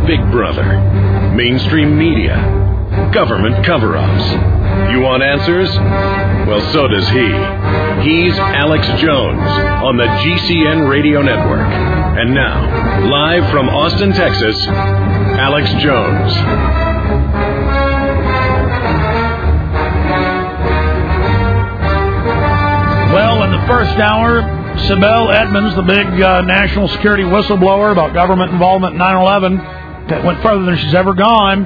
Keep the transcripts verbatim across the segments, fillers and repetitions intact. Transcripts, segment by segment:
Big Brother, mainstream media, government cover-ups. You want answers? Well, so does he. He's Alex Jones on the G C N Radio Network. And now, live from Austin, Texas, Alex Jones. Well, in the first hour, Sibel Edmonds, the big uh, national security whistleblower about government involvement in nine eleven, that went further than she's ever gone,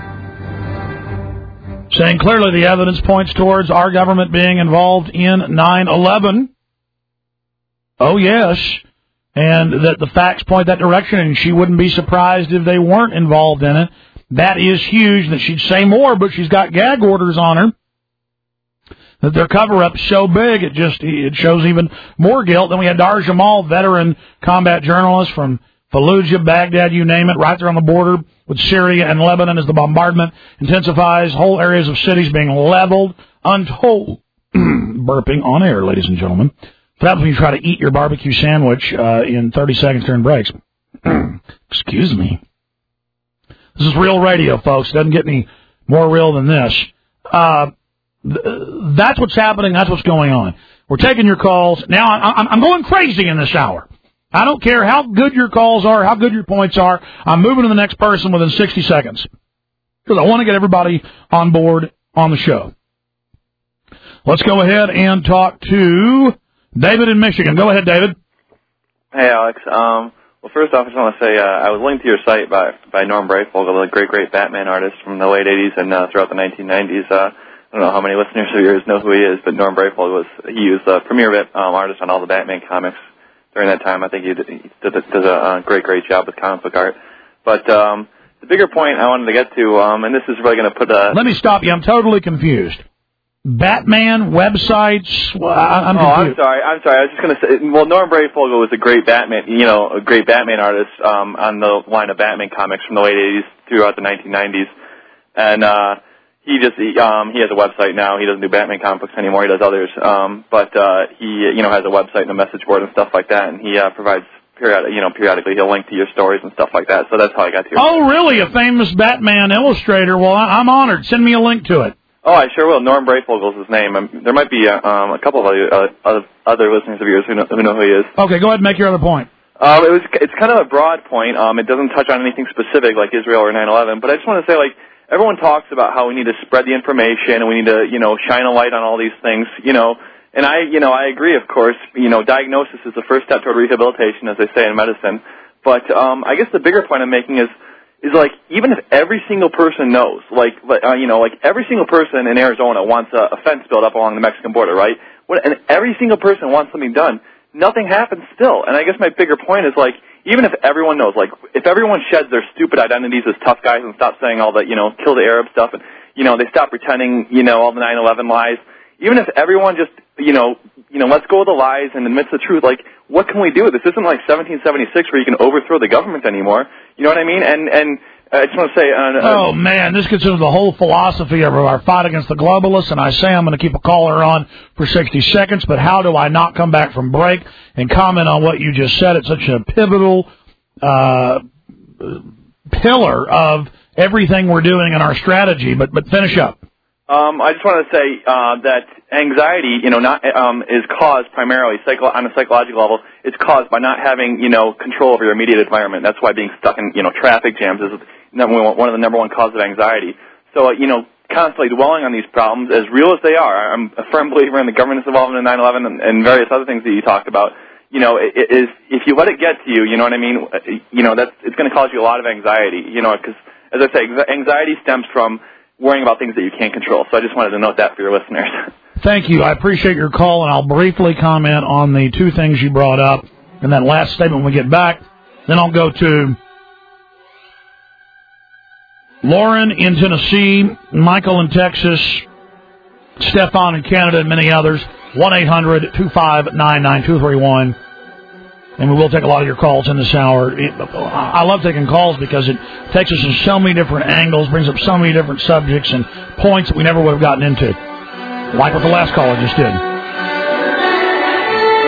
saying clearly the evidence points towards our government being involved in nine eleven. Oh, yes. And that the facts point that direction, and she wouldn't be surprised if they weren't involved in it. That is huge. That she'd say more, but she's got gag orders on her. That their cover-up's so big, it just it shows even more guilt. Then we had Dar Jamal, veteran combat journalist from Fallujah, Baghdad, you name it, right there on the border with Syria and Lebanon as the bombardment intensifies, whole areas of cities being leveled, untold. Burping on air, ladies and gentlemen. So that's when you try to eat your barbecue sandwich uh, in thirty seconds during breaks. Excuse me. This is real radio, folks. It doesn't get any more real than this. Uh... That's what's happening. That's what's going on. We're taking your calls. Now, I'm, I'm going crazy in this hour. I don't care how good your calls are, how good your points are. I'm moving to the next person within sixty seconds because I want to get everybody on board on the show. Let's go ahead and talk to David in Michigan. Go ahead, David. Hey, Alex. Um, well, first off, I just want to say uh, I was linked to your site by, by Norm Breyfogle, a great, great Batman artist from the late eighties and uh, throughout the nineteen nineties. Uh, I don't know how many listeners of yours know who he is, but Norm Breyfogle was, he was the premier um, artist on all the Batman comics during that time. I think he did, he did, did a uh, great, great job with comic book art. But um, the bigger point I wanted to get to, um, and this is really going to put a... Let me stop you. I'm totally confused. Batman websites? Well, I, I'm oh, confused. I'm sorry. I'm sorry. I was just going to say, well, Norm Breyfogle was a great Batman, you know, a great Batman artist um, on the line of Batman comics from the late eighties throughout the nineteen nineties. And... uh He just he, um he has a website now. He doesn't do Batman comic books anymore. He does others. Um, but uh, he you know has a website and a message board and stuff like that. And he uh, provides periodic you know periodically he'll link to your stories and stuff like that. So that's how I got to your. Oh, really? A famous Batman illustrator? Well, I'm honored. Send me a link to it. Oh, I sure will. Norm Breyfogle is his name. Um, there might be uh, um, a couple of other, uh, other listeners of yours who know, who know who he is. Okay, go ahead and make your other point. Um, it was it's kind of a broad point. Um, it doesn't touch on anything specific like Israel or nine eleven. But I just want to say like. Everyone talks about how we need to spread the information and we need to, you know, shine a light on all these things, you know, and I, you know, I agree, of course, you know, diagnosis is the first step toward rehabilitation, as they say in medicine, but um, I guess the bigger point I'm making is, is like, even if every single person knows, like, uh, you know, like every single person in Arizona wants a, a fence built up along the Mexican border, right, what, and every single person wants something done, nothing happens still, and I guess my bigger point is like, even if everyone knows, like, if everyone sheds their stupid identities as tough guys and stops saying all the, you know, kill the Arab stuff, and, you know, they stop pretending, you know, all the nine eleven lies, even if everyone just, you know, you know, let's go with the lies and admits the truth, like, what can we do? This isn't like seventeen seventy-six where you can overthrow the government anymore, you know what I mean? And, and, I just want to say... Uh, oh, uh, man, this gets into the whole philosophy of our fight against the globalists, and I say I'm going to keep a caller on for sixty seconds, but how do I not come back from break and comment on what you just said? It's such a pivotal uh, pillar of everything we're doing in our strategy, but but finish up. Um, I just want to say uh, that anxiety, you know, not um, is caused primarily psycho- on a psychological level. It's caused by not having, you know, control over your immediate environment. That's why being stuck in, you know, traffic jams is number one, one of the number one causes of anxiety. So, uh, you know, constantly dwelling on these problems, as real as they are, I'm a firm believer in the government's involvement in nine eleven and, and various other things that you talked about. You know, it, it is if you let it get to you, you know what I mean. You know, that's it's going to cause you a lot of anxiety. You know, because as I say, anxiety stems from worrying about things that you can't control. So I just wanted to note that for your listeners. Thank you. I appreciate your call, and I'll briefly comment on the two things you brought up in that last statement when we get back. Then I'll go to Lauren in Tennessee, Michael in Texas, Stefan in Canada, and many others. one eight hundred two five nine nine two three one. And we will take a lot of your calls in this hour. It, I love taking calls because it takes us in so many different angles, brings up so many different subjects and points that we never would have gotten into, like what the last caller just did.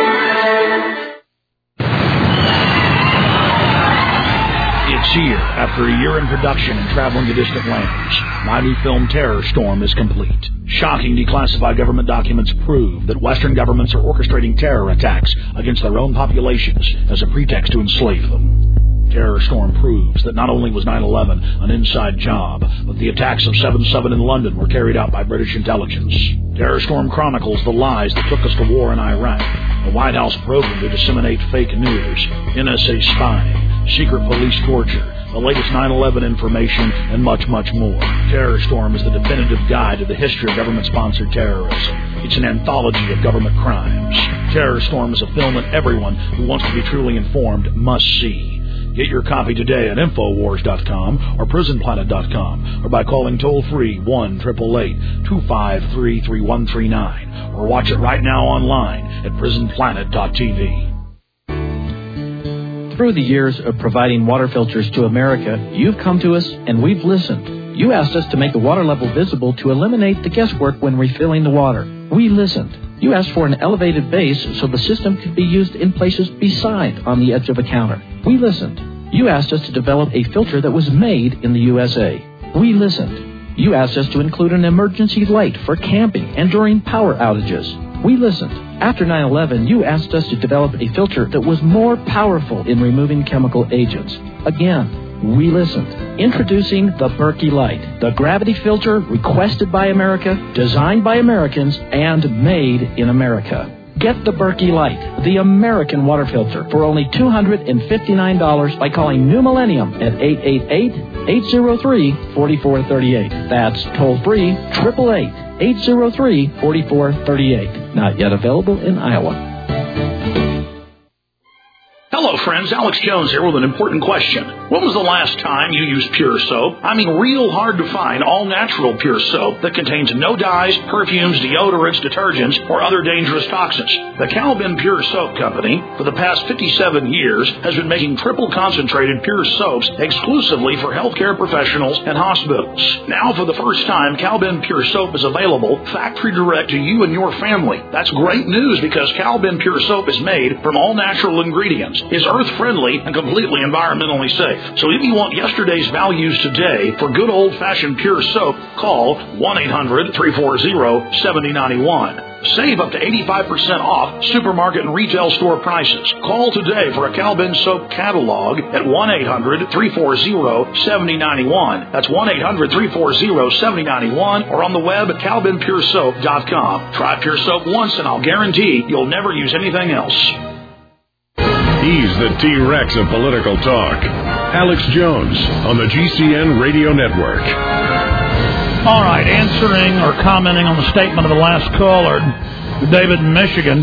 It's here at After a year in production and traveling to distant lands, my new film Terror Storm is complete. Shocking declassified government documents prove that Western governments are orchestrating terror attacks against their own populations as a pretext to enslave them. Terror Storm proves that not only was nine eleven an inside job, but the attacks of seven seven in London were carried out by British intelligence. Terror Storm chronicles the lies that took us to war in Iraq, a White House program to disseminate fake news, N S A spying, secret police torture, the latest nine eleven information, and much, much more. Terror Storm is the definitive guide to the history of government-sponsored terrorism. It's an anthology of government crimes. Terror Storm is a film that everyone who wants to be truly informed must see. Get your copy today at Infowars dot com or Prison Planet dot com or by calling toll-free one eight eight eight, two five three, three one three nine or watch it right now online at Prison Planet dot T V. Through the years of providing water filters to America, you've come to us and we've listened. You asked us to make the water level visible to eliminate the guesswork when refilling the water. We listened. You asked for an elevated base so the system could be used in places beside on the edge of a counter. We listened. You asked us to develop a filter that was made in the U S A. We listened. You asked us to include an emergency light for camping and during power outages. We listened. After nine eleven, you asked us to develop a filter that was more powerful in removing chemical agents. Again, we listened. Introducing the Berkey Light, the gravity filter requested by America, designed by Americans, and made in America. Get the Berkey Light, the American water filter, for only two hundred fifty-nine dollars by calling New Millennium at eight eight eight, eight zero three, four four three eight. That's toll-free, eight eight eight, eight zero three, four four three eight. Not yet available in Iowa. Hello, friends. Alex Jones here with an important question. When was the last time you used Pure Soap? I mean, real hard to find all-natural Pure Soap that contains no dyes, perfumes, deodorants, detergents, or other dangerous toxins. The Calvin Pure Soap Company, for the past fifty-seven years, has been making triple-concentrated Pure Soaps exclusively for healthcare professionals and hospitals. Now, for the first time, Calvin Pure Soap is available factory-direct to you and your family. That's great news because Calvin Pure Soap is made from all-natural ingredients, is earth-friendly, and completely environmentally safe. So if you want yesterday's values today for good old-fashioned Pure Soap, call one eight hundred, three four zero, seven zero nine one. Save up to eighty-five percent off supermarket and retail store prices. Call today for a Calvin Soap catalog at one eight hundred, three four zero, seven zero nine one. That's one eight hundred, three four zero, seven zero nine one or on the web at calvin pure soap dot com. Try Pure Soap once and I'll guarantee you'll never use anything else. He's the T-Rex of political talk. Alex Jones on the G C N Radio Network. All right, answering or commenting on the statement of the last caller, David in Michigan.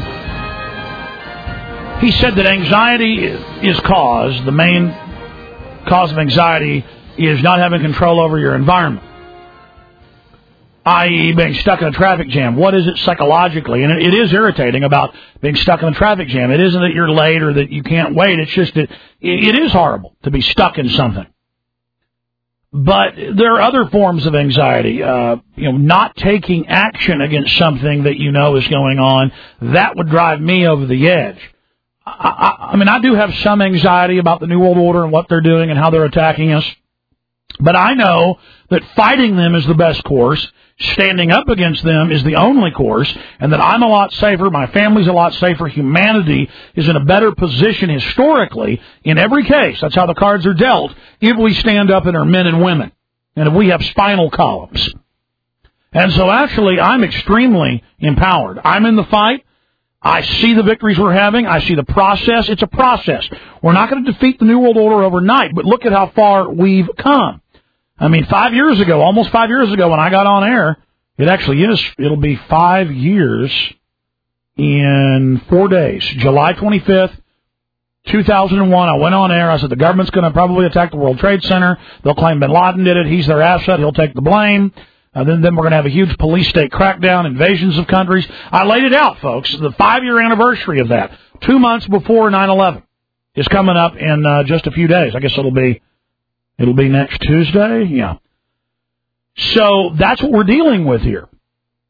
He said that anxiety is caused, the main cause of anxiety is not having control over your environment, that is being stuck in a traffic jam. What is it psychologically? And it is irritating about being stuck in a traffic jam. It isn't that you're late or that you can't wait. It's just that it is horrible to be stuck in something. But there are other forms of anxiety. Uh, you know, not taking action against something that you know is going on, that would drive me over the edge. I, I, I mean, I do have some anxiety about the New World Order and what they're doing and how they're attacking us. But I know that fighting them is the best course. Standing up against them is the only course, and that I'm a lot safer, my family's a lot safer, humanity is in a better position historically in every case. That's how the cards are dealt if we stand up and are men and women, and if we have spinal columns. And so actually, I'm extremely empowered. I'm in the fight. I see the victories we're having. I see the process. It's a process. We're not going to defeat the New World Order overnight, but look at how far we've come. I mean, five years ago, almost five years ago when I got on air, it actually is, it'll be five years in four days. July twenty-fifth, two thousand one, I went on air. I said the government's going to probably attack the World Trade Center. They'll claim bin Laden did it. He's their asset. He'll take the blame. Uh, then, then we're going to have a huge police state crackdown, invasions of countries. I laid it out, folks. The five-year anniversary of that, two months before nine eleven, is coming up in uh, just a few days. I guess it'll be It'll be next Tuesday? Yeah. So that's what we're dealing with here.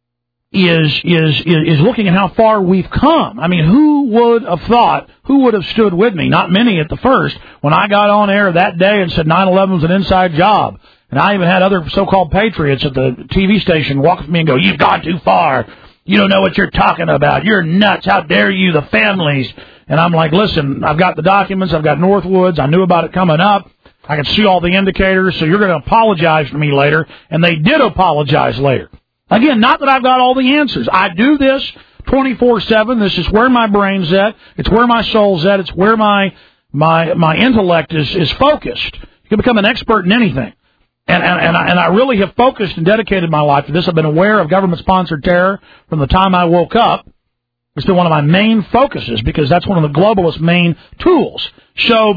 is, is, is looking at how far we've come. I mean, who would have thought, who would have stood with me? Not many at the first, when I got on air that day and said nine eleven was an inside job. And I even had other so-called patriots at the T V station walk up to me and go, you've gone too far. You don't know what you're talking about. You're nuts. How dare you, the families. And I'm like, listen, I've got the documents. I've got Northwoods. I knew about it coming up. I can see all the indicators, so you're going to apologize to me later. And they did apologize later. Again, not that I've got all the answers. I do this twenty-four seven. This is where my brain's at. It's where my soul's at. It's where my my my intellect is, is focused. You can become an expert in anything. And, and, and, I, and I really have focused and dedicated my life to this. I've been aware of government-sponsored terror from the time I woke up. It's been one of my main focuses because that's one of the globalists' main tools. So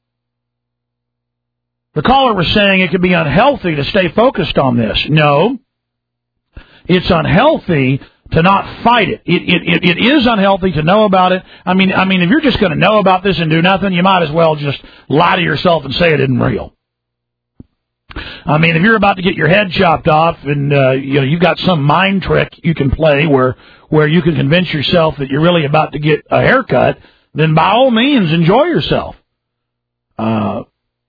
the caller was saying it could be unhealthy to stay focused on this. No. It's unhealthy to not fight it. It, it, it. it is unhealthy to know about it. I mean, I mean, if you're just going to know about this and do nothing, you might as well just lie to yourself and say it isn't real. I mean, if you're about to get your head chopped off and uh, you know you've got some mind trick you can play where where you can convince yourself that you're really about to get a haircut, then by all means enjoy yourself. Uh,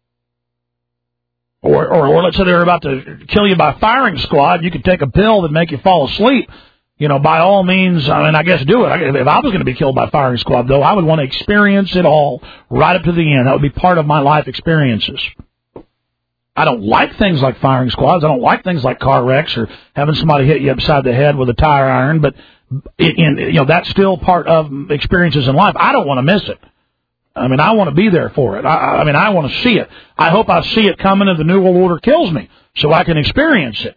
Or, or, or let's say they're about to kill you by firing squad. You could take a pill that make you fall asleep. You know, by all means, I mean, I guess do it. If I was going to be killed by firing squad, though, I would want to experience it all right up to the end. That would be part of my life experiences. I don't like things like firing squads. I don't like things like car wrecks or having somebody hit you upside the head with a tire iron. But, it, in, you know, that's still part of experiences in life. I don't want to miss it. I mean, I want to be there for it. I, I mean, I want to see it. I hope I see it coming and the New World Order kills me so I can experience it.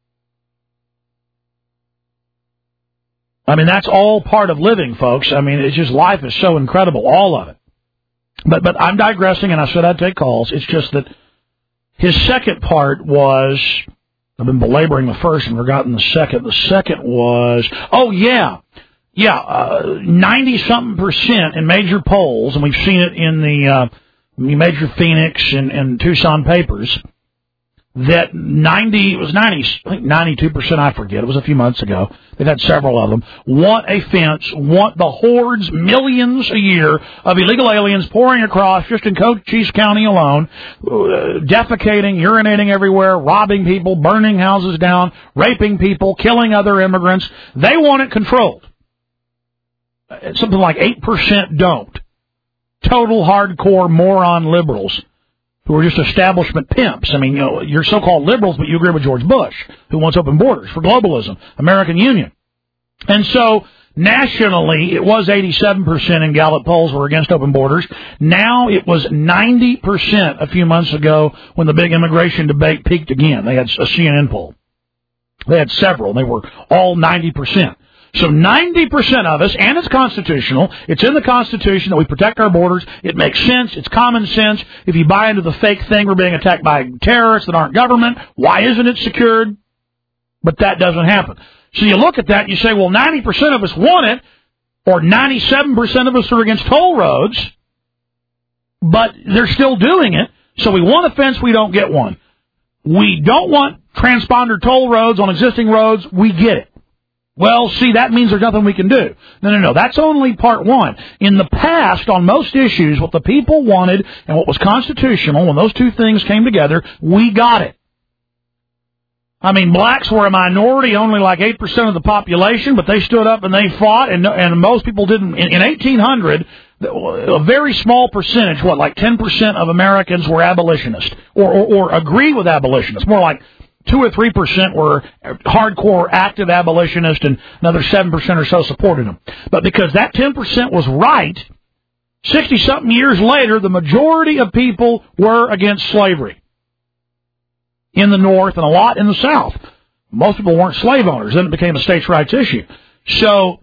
I mean, that's all part of living, folks. I mean, it's just life is so incredible, all of it. But but I'm digressing, and I said I'd take calls. It's just that his second part was, I've been belaboring the first and forgotten the second. The second was, oh, yeah. Yeah, uh, ninety-something percent in major polls, and we've seen it in the uh, major Phoenix and, and Tucson papers, that ninety, it was ninety, I think ninety-two percent, I forget, it was a few months ago, they've had several of them, want a fence, want the hordes, millions a year of illegal aliens pouring across just in Cochise County alone, uh, defecating, urinating everywhere, robbing people, burning houses down, raping people, killing other immigrants. They want it controlled. Something like eight percent don't. Total hardcore moron liberals who are just establishment pimps. I mean, you know, you're so-called liberals, but you agree with George Bush, who wants open borders for globalism, American Union. And so, nationally, it was eighty-seven percent in Gallup polls were against open borders. Now it was ninety percent a few months ago when the big immigration debate peaked again. They had a C N N poll. They had several. They were all ninety percent. So ninety percent of us, and it's constitutional, it's in the Constitution that we protect our borders, it makes sense, it's common sense. If you buy into the fake thing, we're being attacked by terrorists that aren't government, why isn't it secured? But that doesn't happen. So you look at that and you say, well, ninety percent of us want it, or ninety-seven percent of us are against toll roads, but they're still doing it, so we want a fence, we don't get one. We don't want transponder toll roads on existing roads, we get it. Well, see, that means there's nothing we can do. No, no, no, that's only part one. In the past, on most issues, what the people wanted and what was constitutional, when those two things came together, we got it. I mean, blacks were a minority, only like eight percent of the population, but they stood up and they fought, and, and most people didn't. In, in eighteen hundred, a very small percentage, what, like ten percent of Americans were abolitionists, or, or, or agree with abolitionists, more like Two or three percent were hardcore active abolitionists, and another seven percent or so supported them. But because that ten percent was right, sixty-something years later, the majority of people were against slavery in the North and a lot in the South. Most people weren't slave owners. Then it became a states' rights issue. So,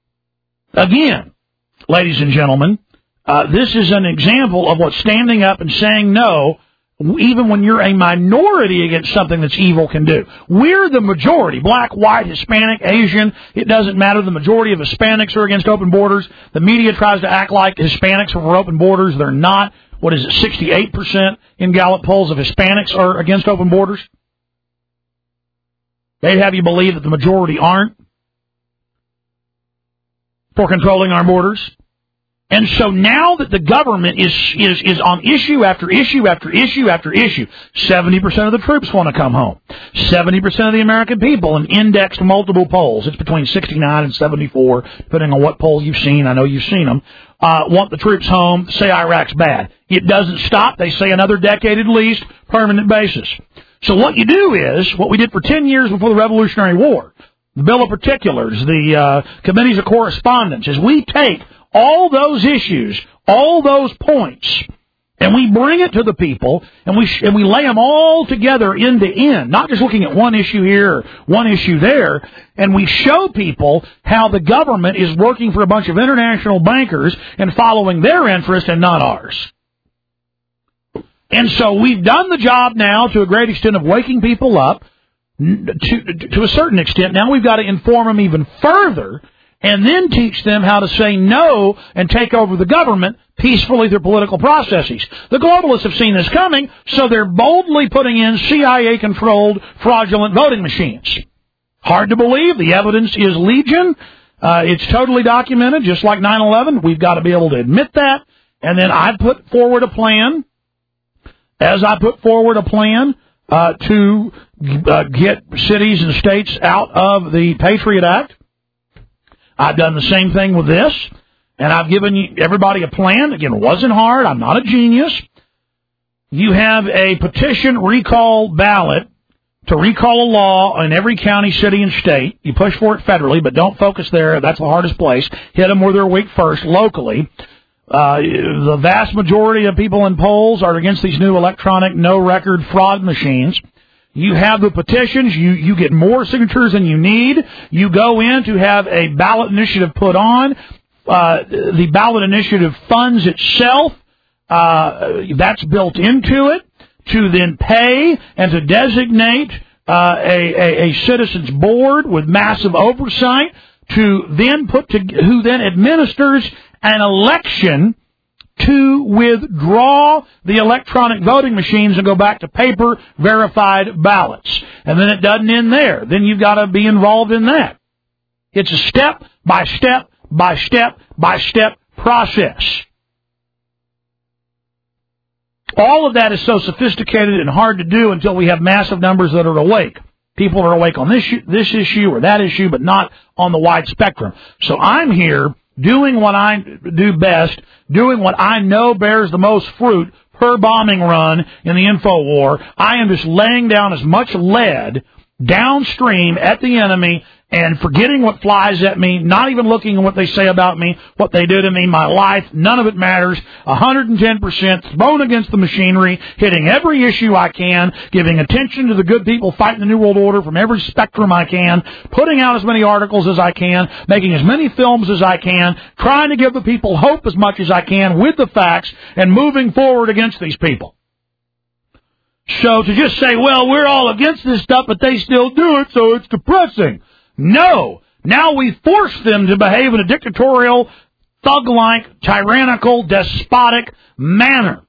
again, ladies and gentlemen, uh, this is an example of what standing up and saying no, even when you're a minority against something that's evil, can do. We're the majority. Black, white, Hispanic, Asian. It doesn't matter. The majority of Hispanics are against open borders. The media tries to act like Hispanics are for open borders. They're not. What is it, sixty-eight percent in Gallup polls of Hispanics are against open borders? They'd have you believe that the majority aren't. for controlling our borders. And so now that the government is is is on issue after issue after issue after issue, seventy percent of the troops want to come home. seventy percent of the American people in indexed multiple polls, it's between sixty-nine and seventy-four, depending on what poll you've seen, I know you've seen them, uh, want the troops home, say Iraq's bad. It doesn't stop. They say another decade at least, permanent basis. So what you do is, what we did for ten years before the Revolutionary War, the Bill of Particulars, the uh, Committees of Correspondence, is we take all those issues, all those points, and we bring it to the people, and we sh- and we lay them all together end to end, not just looking at one issue here or one issue there, and we show people how the government is working for a bunch of international bankers and following their interest and not ours. And so we've done the job now to a great extent of waking people up. To, to a certain extent, now we've got to inform them even further and then teach them how to say no and take over the government peacefully through political processes. The globalists have seen this coming, so they're boldly putting in C I A-controlled fraudulent voting machines. Hard to believe. The evidence is legion. Uh, it's totally documented, just like nine eleven. We've got to be able to admit that. And then I put forward a plan, as I put forward a plan uh, to uh, get cities and states out of the Patriot Act. I've done the same thing with this, and I've given everybody a plan. Again, it wasn't hard. I'm not a genius. You have a petition recall ballot to recall a law in every county, city, and state. You push for it federally, but don't focus there. That's the hardest place. Hit them where they're weak first, locally. Uh, the vast majority of people in polls are against these new electronic no-record fraud machines. You have the petitions. You, you get more signatures than you need. You go in to have a ballot initiative put on. Uh, the ballot initiative funds itself. Uh, that's built into it to then pay and to designate uh, a, a, a citizens board with massive oversight to then put to who then administers an election to withdraw the electronic voting machines and go back to paper verified ballots. And then it doesn't end there. Then you've got to be involved in that. It's a step by step by step by step process. All of that is so sophisticated and hard to do until we have massive numbers that are awake. People are awake on this this issue or that issue, but not on the wide spectrum. So I'm here doing what I do best, doing what I know bears the most fruit per bombing run in the info war. I am just laying down as much lead downstream at the enemy and forgetting what flies at me, not even looking at what they say about me, what they do to me, my life. None of it matters. one hundred ten percent thrown against the machinery, hitting every issue I can, giving attention to the good people fighting the New World Order from every spectrum I can, putting out as many articles as I can, making as many films as I can, trying to give the people hope as much as I can with the facts, and moving forward against these people. So to just say, well, we're all against this stuff, but they still do it, so it's depressing. No. Now we force them to behave in a dictatorial, thug-like, tyrannical, despotic manner.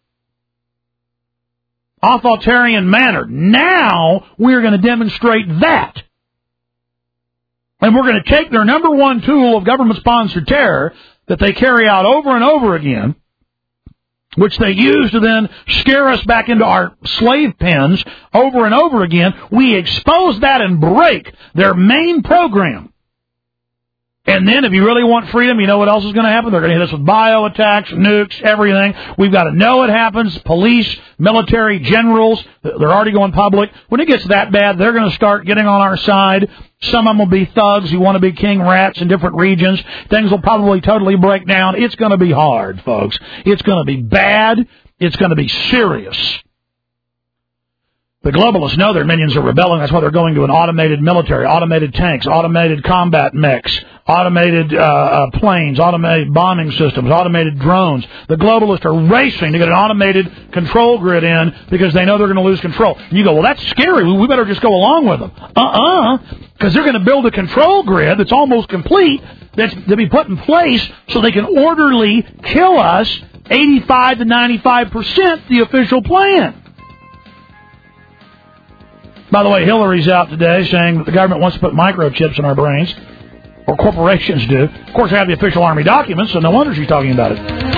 Authoritarian manner. Now we're going to demonstrate that. And we're going to take their number one tool of government-sponsored terror that they carry out over and over again, which they use to then scare us back into our slave pens over and over again. We expose that and break their main program. And then if you really want freedom, you know what else is going to happen? They're going to hit us with bio attacks, nukes, everything. We've got to know it happens. Police, military, generals, they're already going public. When it gets that bad, they're going to start getting on our side. Some of them will be thugs who want to be king rats in different regions. Things will probably totally break down. It's going to be hard, folks. It's going to be bad. It's going to be serious. The globalists know their minions are rebelling. That's why they're going to an automated military, automated tanks, automated combat mechs, automated uh, uh, planes, automated bombing systems, automated drones. The globalists are racing to get an automated control grid in because they know they're going to lose control. And you go, well, that's scary. We better just go along with them. Uh-uh, because they're going to build a control grid that's almost complete that's to be put in place so they can orderly kill us eighty-five to ninety-five percent the official plan. By the way, Hillary's out today saying that the government wants to put microchips in our brains, or corporations do. Of course, they have the official Army documents, so no wonder she's talking about it.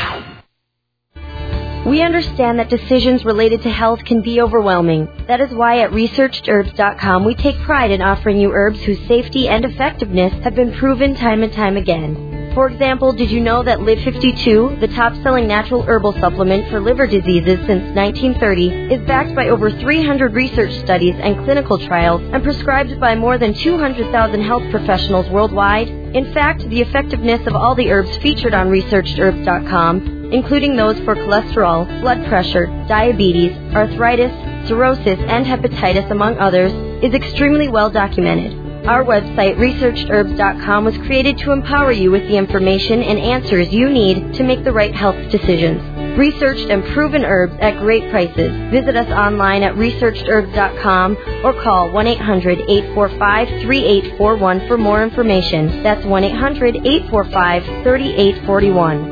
We understand that decisions related to health can be overwhelming. That is why at researched herbs dot com we take pride in offering you herbs whose safety and effectiveness have been proven time and time again. For example, did you know that Live fifty-two, the top-selling natural herbal supplement for liver diseases since nineteen thirty, is backed by over three hundred research studies and clinical trials and prescribed by more than two hundred thousand health professionals worldwide? In fact, the effectiveness of all the herbs featured on researched herbs dot com, including those for cholesterol, blood pressure, diabetes, arthritis, cirrhosis, and hepatitis, among others, is extremely well documented. Our website, researched herbs dot com, was created to empower you with the information and answers you need to make the right health decisions. Researched and proven herbs at great prices. Visit us online at researched herbs dot com or call one eight hundred, eight four five, three eight four one for more information. That's one eight hundred, eight four five, three eight four one.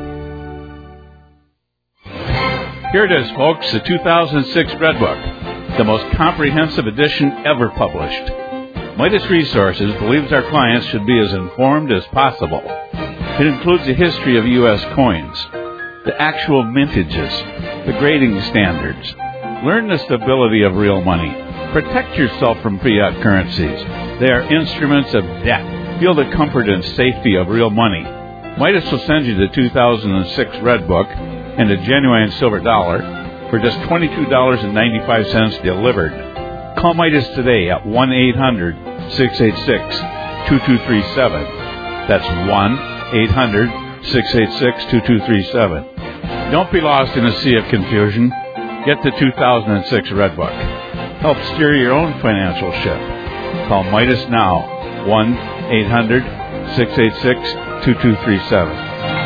Here it is, folks, the two thousand six Red Book, the most comprehensive edition ever published. Midas Resources believes our clients should be as informed as possible. It includes a history of U S coins, the actual mintages, the grading standards. Learn the stability of real money. Protect yourself from fiat currencies. They are instruments of debt. Feel the comfort and safety of real money. Midas will send you the two thousand six Red Book and a genuine silver dollar for just twenty-two dollars and ninety-five cents delivered. Call Midas today at one eight hundred, six eight six, two two three seven. That's one eight hundred, six eight six, two two three seven. Don't be lost in a sea of confusion. Get the two thousand six Red Book. Help steer your own financial ship. Call Midas now, one eight hundred, six eight six, two two three seven.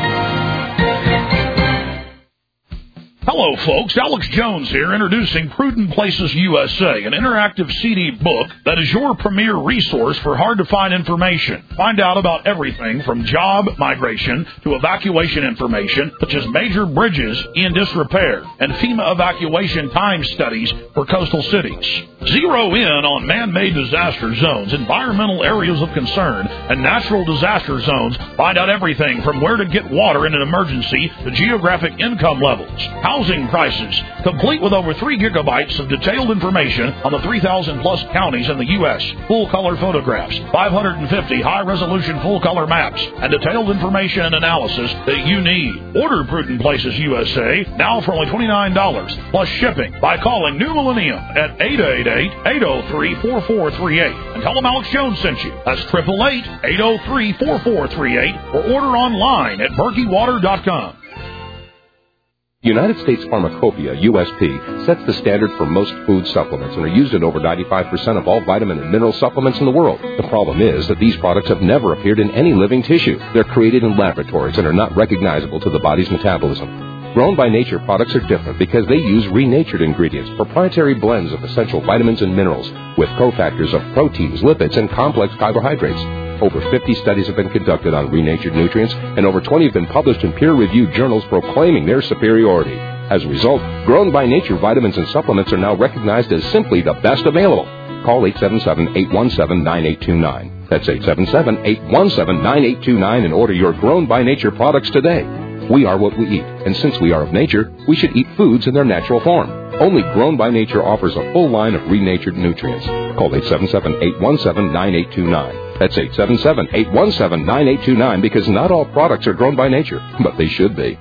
Hello, folks. Alex Jones here, introducing Prudent Places U S A, an interactive C D book that is your premier resource for hard-to-find information. Find out about everything from job migration to evacuation information, such as major bridges in disrepair and FEMA evacuation time studies for coastal cities. Zero in on man-made disaster zones, environmental areas of concern, and natural disaster zones. Find out everything from where to get water in an emergency to geographic income levels, housing prices, complete with over three gigabytes of detailed information on the three thousand plus counties in the U S, full-color photographs, five hundred fifty high-resolution full-color maps, and detailed information and analysis that you need. Order Prudent Places U S A now for only twenty-nine dollars plus shipping by calling New Millennium at eight eight eight, eight oh three, four four three eight and tell them Alex Jones sent you. That's eight eight eight, eight oh three, four four three eight or order online at berkey water dot com. United States Pharmacopoeia, U S P, sets the standard for most food supplements and are used in over ninety-five percent of all vitamin and mineral supplements in the world. The problem is that these products have never appeared in any living tissue. They're created in laboratories and are not recognizable to the body's metabolism. Grown by Nature products are different because they use renatured ingredients, proprietary blends of essential vitamins and minerals, with cofactors of proteins, lipids, and complex carbohydrates. Over fifty studies have been conducted on renatured nutrients, and over twenty have been published in peer-reviewed journals proclaiming their superiority. As a result, Grown by Nature vitamins and supplements are now recognized as simply the best available. Call eight seven seven, eight one seven, nine eight two nine. That's eight seven seven, eight one seven, nine eight two nine and order your Grown by Nature products today. We are what we eat, and since we are of nature, we should eat foods in their natural form. Only Grown by Nature offers a full line of renatured nutrients. Call eight seven seven, eight one seven, nine eight two nine. That's eight seven seven, eight one seven, nine eight two nine because not all products are grown by nature, but they should be.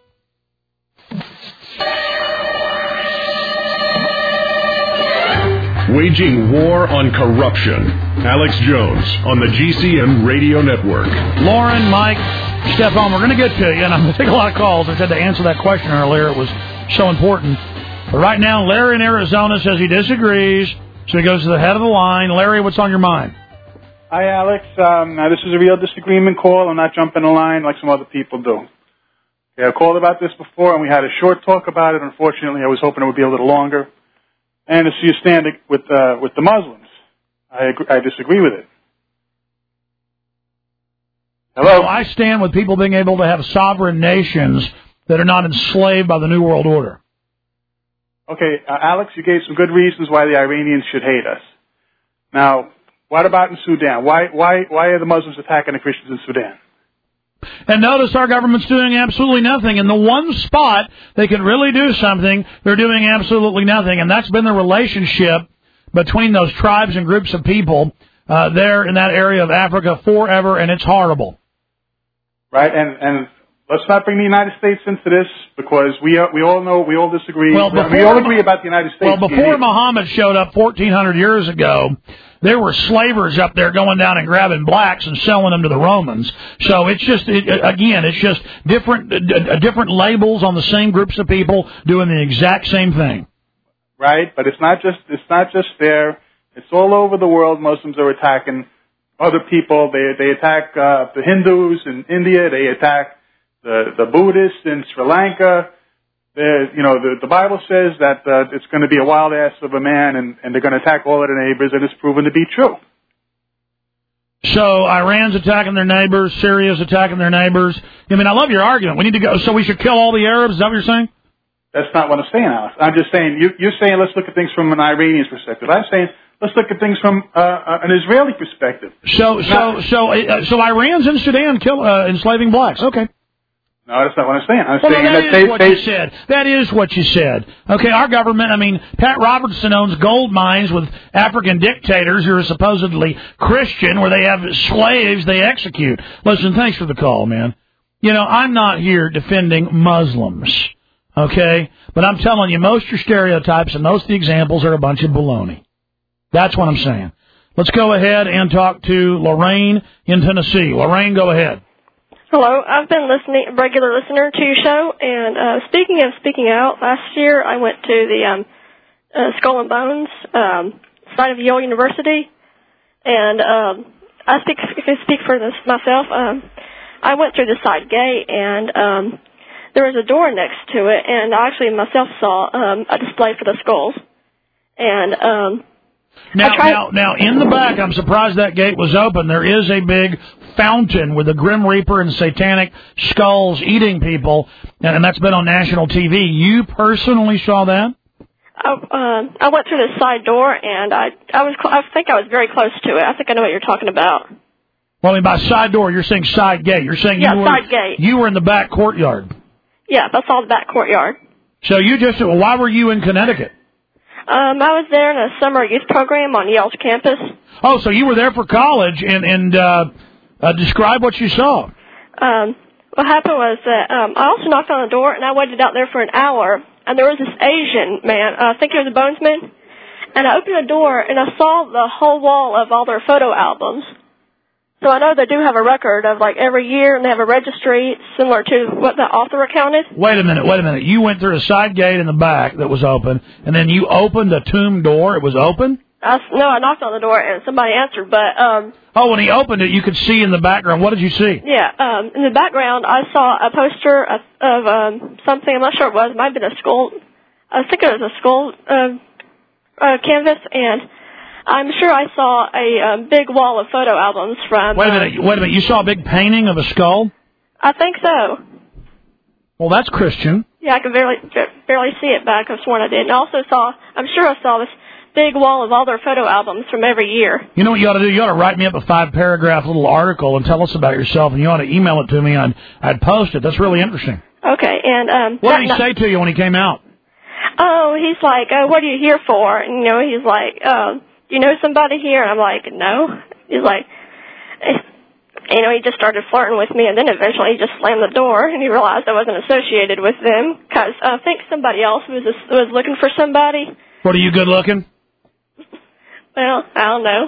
Waging war on corruption. Alex Jones on the G C N Radio Network. Lauren, Mike, Stefan, we're going to get to you, and I'm going to take a lot of calls. I said to answer that question earlier. It was so important. But right now, Larry in Arizona says he disagrees, so he goes to the head of the line. Larry, what's on your mind? Hi, Alex. Um, now, this is a real disagreement call. I'm not jumping the line like some other people do. Okay, I called about this before, and we had a short talk about it. Unfortunately, I was hoping it would be a little longer. And to see you stand with uh, with the Muslims. I agree, I disagree with it. Hello? So I stand with people being able to have sovereign nations that are not enslaved by the New World Order. Okay, uh, Alex, you gave some good reasons why the Iranians should hate us. Now, What about in Sudan? Why, why, why are the Muslims attacking the Christians in Sudan? And notice our government's doing absolutely nothing. In the one spot they could really do something, they're doing absolutely nothing. And that's been the relationship between those tribes and groups of people uh, there in that area of Africa forever, and it's horrible. Right, and, and let's not bring the United States into this, because we are, we all know, we all disagree. Well, before, we all agree about the United States. Well, before Muhammad showed up fourteen hundred years ago, there were slavers up there going down and grabbing blacks and selling them to the Romans. So it's just, it, again, it's just different uh, different labels on the same groups of people doing the exact same thing. Right, but it's not just it's not just there. It's all over the world. Muslims are attacking other people. They they attack uh, the Hindus in India. They attack the the Buddhists in Sri Lanka. They're, you know, the, the Bible says that uh, it's going to be a wild ass of a man, and, and they're going to attack all of their neighbors, and it's proven to be true. So Iran's attacking their neighbors, Syria's attacking their neighbors. I mean, I love your argument. We need to go. So we should kill all the Arabs. Is that what you're saying? That's not what I'm saying, Alex. I'm just saying you, you're saying let's look at things from an Iranian's perspective. I'm saying let's look at things from uh, an Israeli perspective. So, so, so, uh, so Iran's in Sudan kill, uh, enslaving blacks. Okay. No, that's not what I'm saying. I'm well, saying no, that, that is they, what they, you said. That is what you said. Okay, our government, I mean, Pat Robertson owns gold mines with African dictators who are supposedly Christian, where they have slaves they execute. Listen, thanks for the call, man. You know, I'm not here defending Muslims, okay? But I'm telling you, most of your stereotypes and most of the examples are a bunch of baloney. That's what I'm saying. Let's go ahead and talk to Lorraine in Tennessee. Lorraine, go ahead. Hello, I've been listening, a regular listener to your show, and uh, speaking of speaking out, last year I went to the um, uh, Skull and Bones um, site of Yale University, and um, I speak, if I speak for this myself, um, I went through the side gate, and um, there was a door next to it, and I actually myself saw um, a display for the skulls, and um, Now, now, now, in the back, I'm surprised that gate was open. There is a big fountain with the Grim Reaper and satanic skulls eating people, and that's been on national T V. You personally saw that? I, uh, I went through the side door, and I, I was, I think I was very close to it. I think I know what you're talking about. Well, I mean, by side door, you're saying side gate. You're saying yeah, you were side gate. You were in the back courtyard. Yeah, that's all the back courtyard. So you just, well, why were you in Connecticut? Um, I was there in a summer youth program on Yale's campus. Oh, so you were there for college, and and uh, uh, describe what you saw. Um, what happened was that um, I also knocked on the door, and I waited out there for an hour, and there was this Asian man, uh, I think he was a bonesman, and I opened the door, and I saw the whole wall of all their photo albums. So I know they do have a record of, like, every year, and they have a registry similar to what the author accounted. Wait a minute, wait a minute. You went through a side gate in the back that was open, and then you opened a tomb door. It was open? I, no, I knocked on the door, and somebody answered, but... um. Oh, when he opened it, you could see in the background. What did you see? Yeah, um, in the background, I saw a poster of, of um, something. I'm not sure what it was. It might have been a skull. I think it was a skull uh, uh, canvas, and... I'm sure I saw a um, big wall of photo albums from... Wait a minute, um, wait a minute. You saw a big painting of a skull? I think so. Well, that's Christian. Yeah, I could barely barely see it, but I could have sworn I did. And I also saw, I'm sure I saw this big wall of all their photo albums from every year. You know what you ought to do? You ought to write me up a five-paragraph little article and tell us about yourself, and you ought to email it to me, and I'd, I'd post it. That's really interesting. Okay, and... Um, what that, did he not, say to you when he came out? Oh, he's like, oh, what are you here for? And, you know, he's like... Um, you know somebody here? And I'm like, no. He's like, you know, he just started flirting with me, and then eventually he just slammed the door, and he realized I wasn't associated with them, because I think somebody else was was looking for somebody. What, are you good looking? Well, I don't know.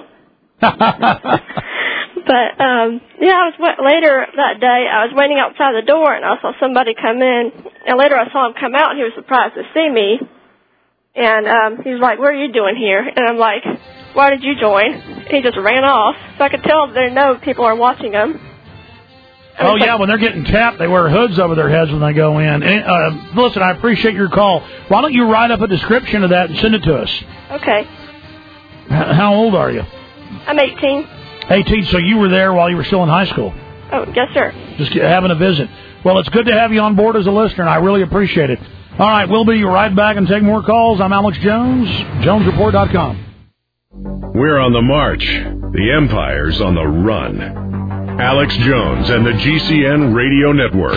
But, um, yeah, I was later that day, I was waiting outside the door, and I saw somebody come in, and later I saw him come out, and he was surprised to see me. And um, he was like, what are you doing here? And I'm like, why did you join? And he just ran off. So I could tell they know people are watching him. And oh, yeah, like, when they're getting tapped, they wear hoods over their heads when they go in. And, uh, listen, I appreciate your call. Why don't you write up a description of that and send it to us? Okay. H- how old are you? I'm eighteen. eighteen, so you were there while you were still in high school? Oh, yes, sir. Just having a visit. Well, it's good to have you on board as a listener, and I really appreciate it. All right, we'll be right back and take more calls. I'm Alex Jones, jones report dot com. We're on the march. The empire's on the run. Alex Jones and the G C N Radio Network.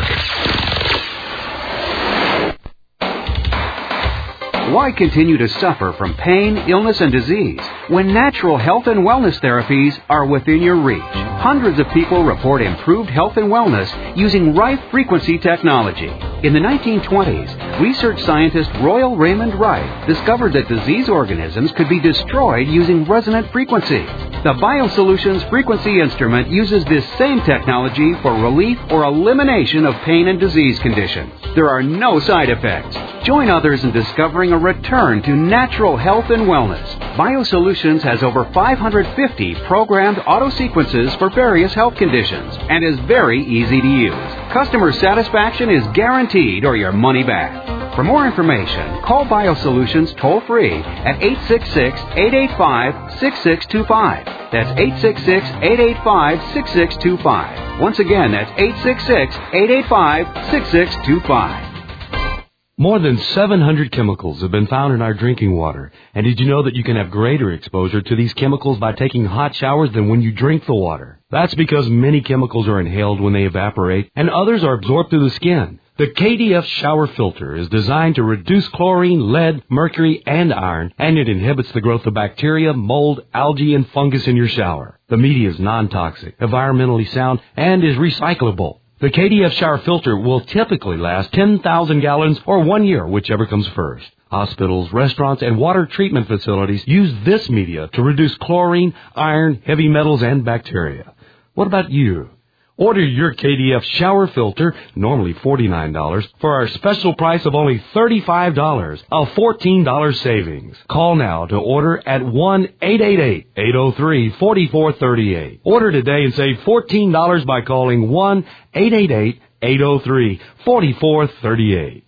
Why continue to suffer from pain, illness, and disease when natural health and wellness therapies are within your reach? Hundreds of people report improved health and wellness using Rife frequency technology. In the nineteen twenties, research scientist Royal Raymond Rife discovered that disease organisms could be destroyed using resonant frequency. The BioSolutions frequency instrument uses this same technology for relief or elimination of pain and disease conditions. There are no side effects. Join others in discovering a return to natural health and wellness. BioSolutions has over five hundred fifty programmed auto sequences for various health conditions and is very easy to use. Customer satisfaction is guaranteed or your money back. For more information, call BioSolutions toll-free at eight six six, eight eight five, six six two five. That's eight six six, eight eight five, six six two five. Once again, that's eight six six, eight eight five, six six two five. More than seven hundred chemicals have been found in our drinking water. And did you know that you can have greater exposure to these chemicals by taking hot showers than when you drink the water? That's because many chemicals are inhaled when they evaporate, and others are absorbed through the skin. The K D F shower filter is designed to reduce chlorine, lead, mercury, and iron, and it inhibits the growth of bacteria, mold, algae, and fungus in your shower. The media is non-toxic, environmentally sound, and is recyclable. The K D F shower filter will typically last ten thousand gallons or one year, whichever comes first. Hospitals, restaurants, and water treatment facilities use this media to reduce chlorine, iron, heavy metals, and bacteria. What about you? Order your K D F shower filter, normally forty-nine dollars, for our special price of only thirty-five dollars, a fourteen dollars savings. Call now to order at one eight eight eight, eight oh three, four four three eight. Order today and save fourteen dollars by calling one eight eight eight, eight oh three, four four three eight.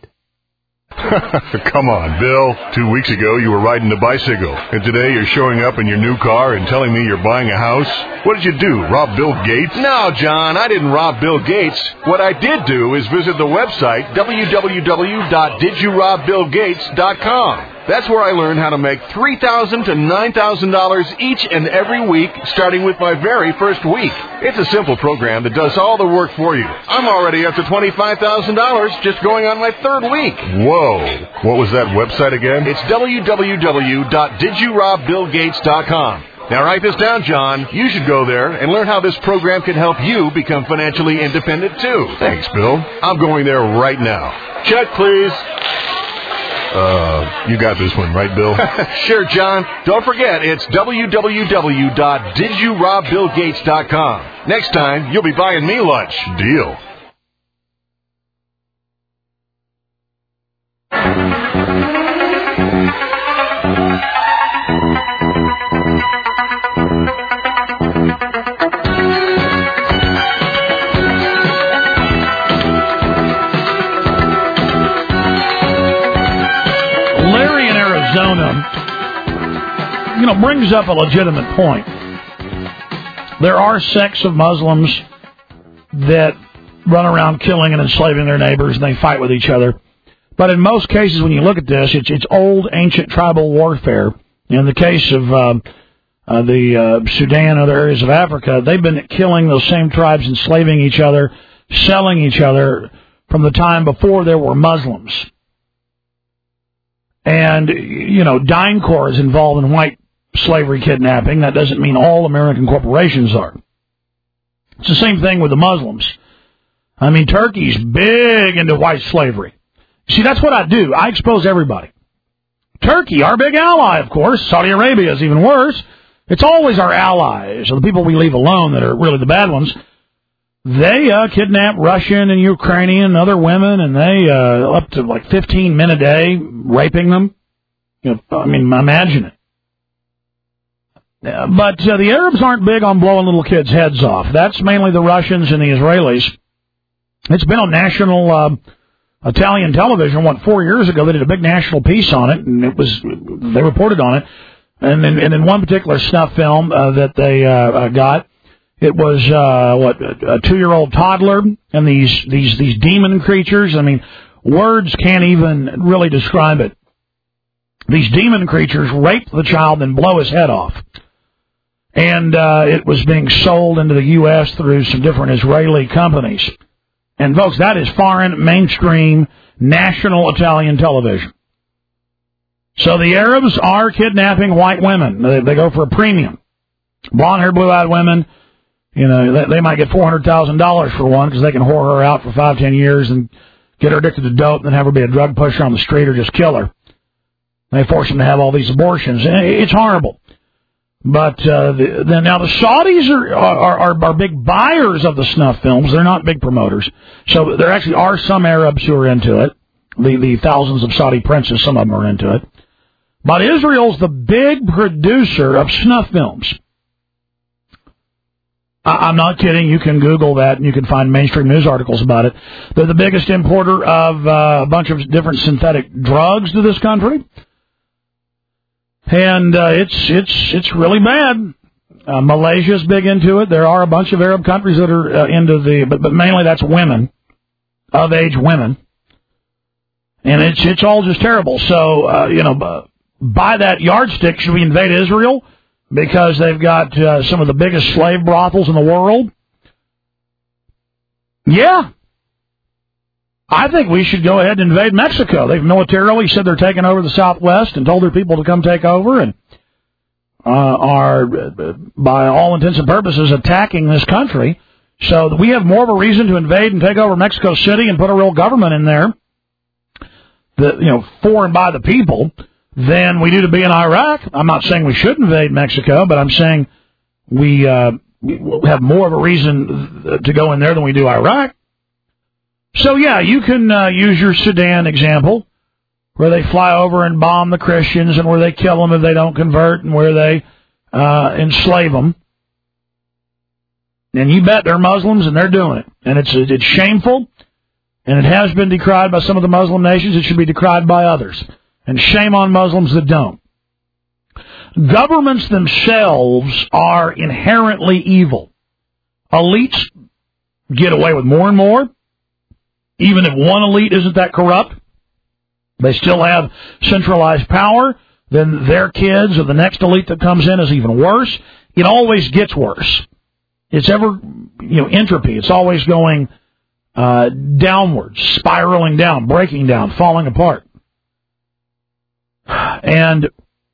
Come on, Bill. Two weeks ago, you were riding a bicycle, and today you're showing up in your new car and telling me you're buying a house? What did you do, rob Bill Gates? No, John, I didn't rob Bill Gates. What I did do is visit the website w w w dot did you rob bill gates dot com. That's where I learned how to make three thousand dollars to nine thousand dollars each and every week, starting with my very first week. It's a simple program that does all the work for you. I'm already up to twenty-five thousand dollars just going on my third week. Whoa. What was that website again? It's w w w dot did you rob bill gates dot com. Now write this down, John. You should go there and learn how this program can help you become financially independent, too. Thanks, Bill. I'm going there right now. Check, please. Uh, you got this one, right, Bill? Sure, John. Don't forget, it's w w w dot did you rob bill gates dot com. Next time, you'll be buying me lunch. Deal. You know, brings up a legitimate point. There are sects of Muslims that run around killing and enslaving their neighbors, and they fight with each other. But in most cases, when you look at this, it's it's old, ancient tribal warfare. In the case of uh, uh, the uh, Sudan and other areas of Africa, they've been killing those same tribes, enslaving each other, selling each other from the time before there were Muslims. And, you know, DynCorp is involved in white slavery kidnapping. That doesn't mean all American corporations are. It's the same thing with the Muslims. I mean, Turkey's big into white slavery. See, that's what I do. I expose everybody. Turkey, our big ally, of course. Saudi Arabia is even worse. It's always our allies, or the people we leave alone that are really the bad ones. They uh, kidnap Russian and Ukrainian and other women, and they uh, up to like fifteen men a day, raping them. You know, I mean, imagine it. Uh, but uh, the Arabs aren't big on blowing little kids' heads off. That's mainly the Russians and the Israelis. It's been on national uh, Italian television. What, four years ago, they did a big national piece on it, and it was they reported on it. And in, and in one particular snuff film uh, that they uh, got, it was uh, what a two-year-old toddler and these these these demon creatures. I mean, words can't even really describe it. These demon creatures rape the child and blow his head off. And uh, it was being sold into the U S through some different Israeli companies. And, folks, that is foreign, mainstream, national Italian television. So the Arabs are kidnapping white women. They, they go for a premium. Blonde-haired, blue-eyed women, you know, they, they might get four hundred thousand dollars for one because they can whore her out for five, ten years and get her addicted to dope and then have her be a drug pusher on the street or just kill her. They force them to have all these abortions. It's horrible. But uh, the, the, now the Saudis are, are, are, are big buyers of the snuff films. They're not big promoters. So there actually are some Arabs who are into it. The, the thousands of Saudi princes, some of them are into it. But Israel's the big producer of snuff films. I, I'm not kidding. You can Google that and you can find mainstream news articles about it. They're the biggest importer of uh, a bunch of different synthetic drugs to this country. And uh, it's it's it's really bad. Uh, Malaysia's big into it. There are a bunch of Arab countries that are uh, into the, but, but mainly that's women, of age women, and it's it's all just terrible. So uh, you know, by that yardstick, should we invade Israel because they've got uh, some of the biggest slave brothels in the world? Yeah. I think we should go ahead and invade Mexico. They've militarily said they're taking over the Southwest and told their people to come take over and uh, are, by all intents and purposes, attacking this country. So we have more of a reason to invade and take over Mexico City and put a real government in there, that, you know, for and by the people, than we do to be in Iraq. I'm not saying we should invade Mexico, but I'm saying we, uh, we have more of a reason to go in there than we do Iraq. So, yeah, you can uh, use your Sudan example, where they fly over and bomb the Christians and where they kill them if they don't convert and where they uh, enslave them. And you bet they're Muslims and they're doing it. And it's it's shameful, and it has been decried by some of the Muslim nations. It should be decried by others. And shame on Muslims that don't. Governments themselves are inherently evil. Elites get away with more and more. Even if one elite isn't that corrupt, they still have centralized power. Then their kids or the next elite that comes in is even worse. It always gets worse. It's ever, you know, entropy. It's always going uh, downwards, spiraling down, breaking down, falling apart. And,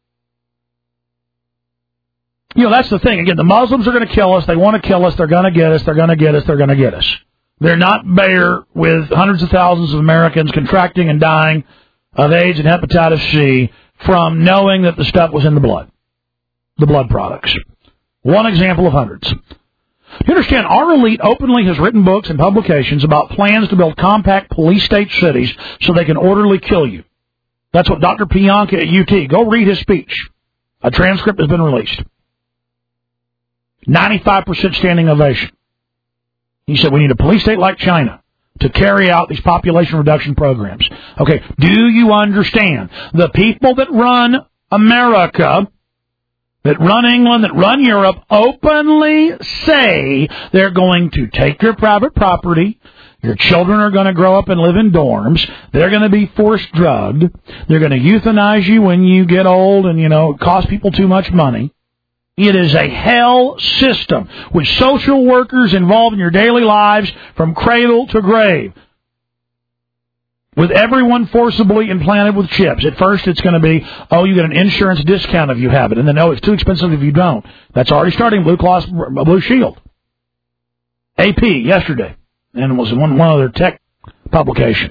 you know, that's the thing. Again, the Muslims are going to kill us. They want to kill us. They're going to get us. They're going to get us. They're going to get us. They're not bare with hundreds of thousands of Americans contracting and dying of AIDS and hepatitis C from knowing that the stuff was in the blood, the blood products. One example of hundreds. You understand, our elite openly has written books and publications about plans to build compact police-state cities so they can orderly kill you. That's what Doctor Pianka at U T, go read his speech. A transcript has been released. ninety-five percent standing ovation. He said, we need a police state like China to carry out these population reduction programs. Okay, do you understand? The people that run America, that run England, that run Europe, openly say they're going to take your private property. Your children are going to grow up and live in dorms. They're going to be forced drugged. They're going to euthanize you when you get old and, you know, cost people too much money. It is a hell system with social workers involved in your daily lives from cradle to grave, with everyone forcibly implanted with chips. At first it's going to be, oh, you get an insurance discount if you have it, and then, oh, it's too expensive if you don't. That's already starting Blue Cross Blue Shield. A P yesterday, and it was one, one other tech publication.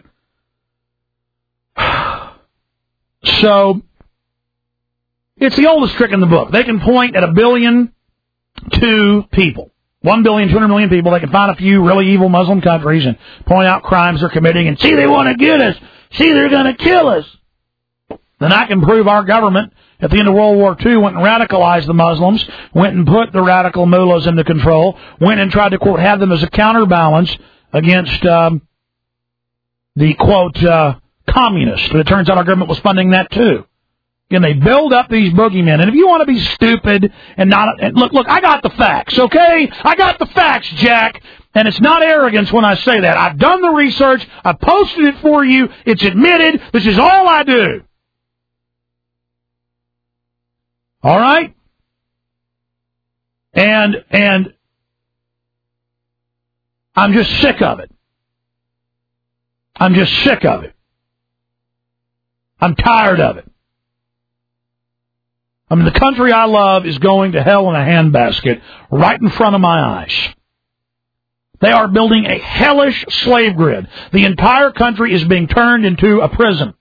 So it's the oldest trick in the book. They can point at a billion to people. One billion, two hundred million people. They can find a few really evil Muslim countries and point out crimes they're committing and see they want to get us. See they're going to kill us. Then I can prove our government at the end of World War Two went and radicalized the Muslims, went and put the radical mullahs into control, went and tried to, quote, have them as a counterbalance against um, the, quote, uh, communists. But it turns out our government was funding that too. And they build up these boogeymen. And if you want to be stupid and not... And look, look, I got the facts, okay? I got the facts, Jack. And it's not arrogance when I say that. I've done the research. I posted it for you. It's admitted. This is all I do. All right? And, and I'm just sick of it. I'm just sick of it. I'm tired of it. I mean, the country I love is going to hell in a handbasket right in front of my eyes. They are building a hellish slave grid. The entire country is being turned into a prison.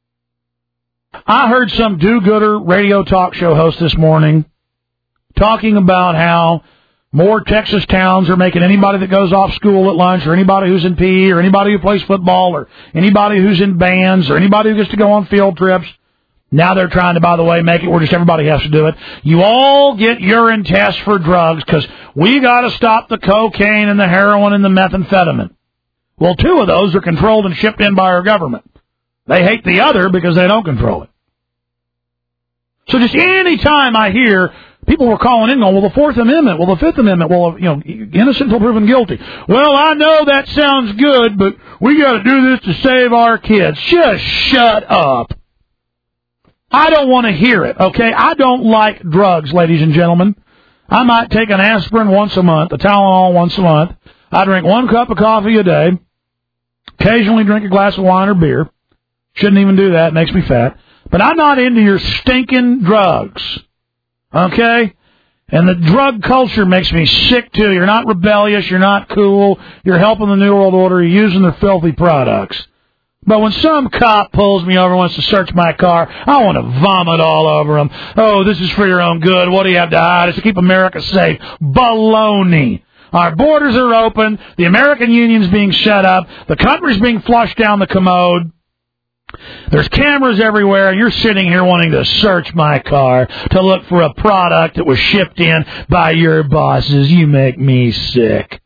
I heard some do-gooder radio talk show host this morning talking about how more Texas towns are making anybody that goes off school at lunch, or anybody who's in P E, or anybody who plays football, or anybody who's in bands, or anybody who gets to go on field trips. Now they're trying to, by the way, make it where just everybody has to do it. You all get urine tests for drugs because we got to stop the cocaine and the heroin and the methamphetamine. Well, two of those are controlled and shipped in by our government. They hate the other because they don't control it. So just any time I hear people were calling in going, well, the Fourth Amendment, well, the Fifth Amendment, well, you know, innocent until proven guilty. Well, I know that sounds good, but we got to do this to save our kids. Just shut up. I don't want to hear it, okay? I don't like drugs, ladies and gentlemen. I might take an aspirin once a month, a Tylenol once a month. I drink one cup of coffee a day. Occasionally drink a glass of wine or beer. Shouldn't even do that. It makes me fat. But I'm not into your stinking drugs, okay? And the drug culture makes me sick, too. You're not rebellious. You're not cool. You're helping the New World Order. You're using their filthy products. But when some cop pulls me over and wants to search my car, I want to vomit all over him. Oh, this is for your own good. What do you have to hide? It's to keep America safe. Baloney. Our borders are open. The American Union's being shut up. The country's being flushed down the commode. There's cameras everywhere, and you're sitting here wanting to search my car to look for a product that was shipped in by your bosses. You make me sick.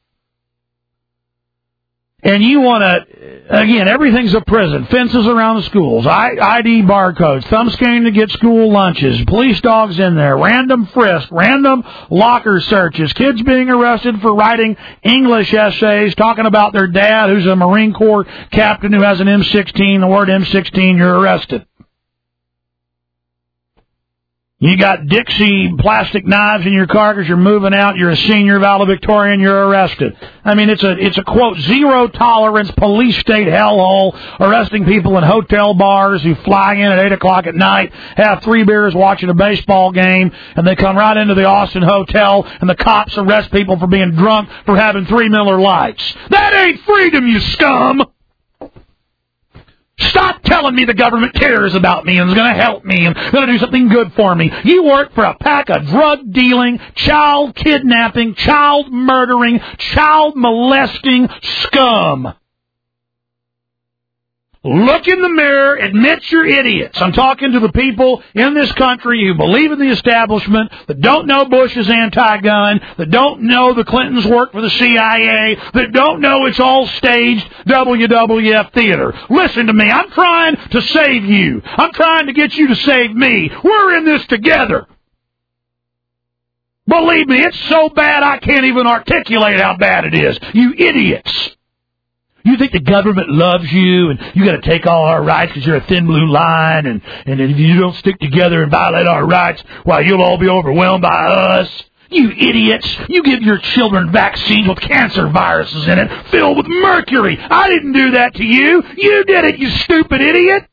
And you want to, again, everything's a prison. Fences around the schools, I D barcodes, thumb scanning to get school lunches, police dogs in there, random frisk, random locker searches, kids being arrested for writing English essays, talking about their dad who's a Marine Corps captain who has an M sixteen, the word M sixteen, you're arrested. You got Dixie plastic knives in your car because you're moving out. You're a senior valedictorian. You're arrested. I mean, it's a it's a quote zero tolerance police state hellhole, arresting people in hotel bars who fly in at eight o'clock at night, have three beers, watching a baseball game, and they come right into the Austin Hotel, and the cops arrest people for being drunk for having three Miller Lights. That ain't freedom, you scum. Stop telling me the government cares about me and is going to help me and going to do something good for me. You work for a pack of drug-dealing, child-kidnapping, child-murdering, child-molesting scum. Look in the mirror, admit you're idiots. I'm talking to the people in this country who believe in the establishment, that don't know Bush is anti-gun, that don't know the Clintons work for the C I A, that don't know it's all staged W W F theater. Listen to me. I'm trying to save you. I'm trying to get you to save me. We're in this together. Believe me, it's so bad I can't even articulate how bad it is. You idiots. You think the government loves you and you got to take all our rights because you're a thin blue line, and, and if you don't stick together and violate our rights, why, you'll all be overwhelmed by us. You idiots. You give your children vaccines with cancer viruses in it filled with mercury. I didn't do that to you. You did it, you stupid idiot.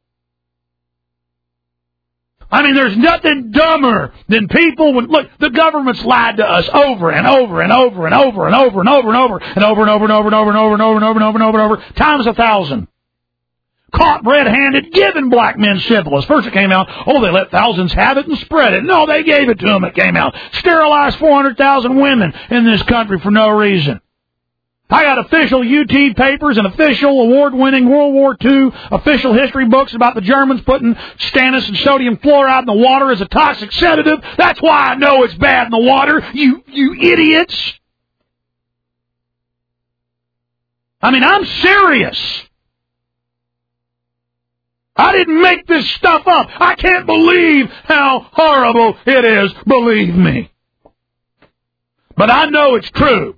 I mean, there's nothing dumber than people when, look, the government's lied to us over and over and over and over and over and over and over and over and over and over and over and over and over and over and over and over and over times a thousand. Caught red-handed giving black men syphilis. First it came out, oh, they let thousands have it and spread it. No, they gave it to them. It came out. Sterilized four hundred thousand women in this country for no reason. I got official U T papers and official award-winning World War Two official history books about the Germans putting stannous and sodium fluoride in the water as a toxic sedative. That's why I know it's bad in the water, you you idiots. I mean, I'm serious. I didn't make this stuff up. I can't believe how horrible it is, believe me. But I know it's true.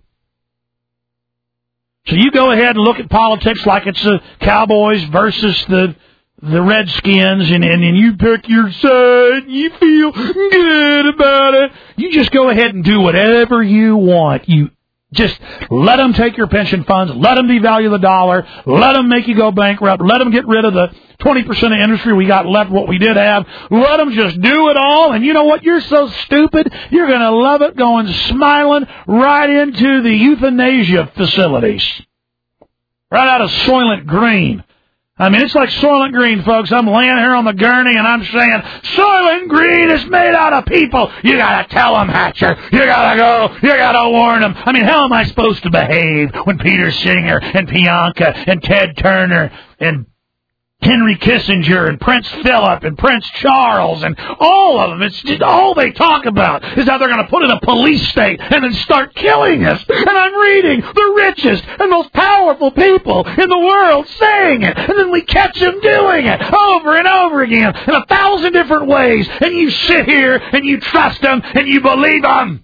So you go ahead and look at politics like it's the Cowboys versus the the Redskins and, and, and you pick your side and you feel good about it, you just go ahead and do whatever you want. You just let them take your pension funds, let them devalue the dollar, let them make you go bankrupt, let them get rid of the twenty percent of industry we got left, what we did have, let them just do it all, and you know what? You're so stupid, you're going to love it going smiling right into the euthanasia facilities. Right out of Soylent Green. I mean, it's like Soylent Green, folks. I'm laying here on the gurney, and I'm saying, Soylent Green is made out of people. You got to tell them, Hatcher. You got to go. You got to warn them. I mean, how am I supposed to behave when Peter Singer and Bianca and Ted Turner and Henry Kissinger and Prince Philip and Prince Charles and all of them, it's just all they talk about is how they're going to put in a police state and then start killing us. And I'm reading the richest and most powerful people in the world saying it, and then we catch them doing it over and over again in a thousand different ways, and you sit here and you trust them and you believe them.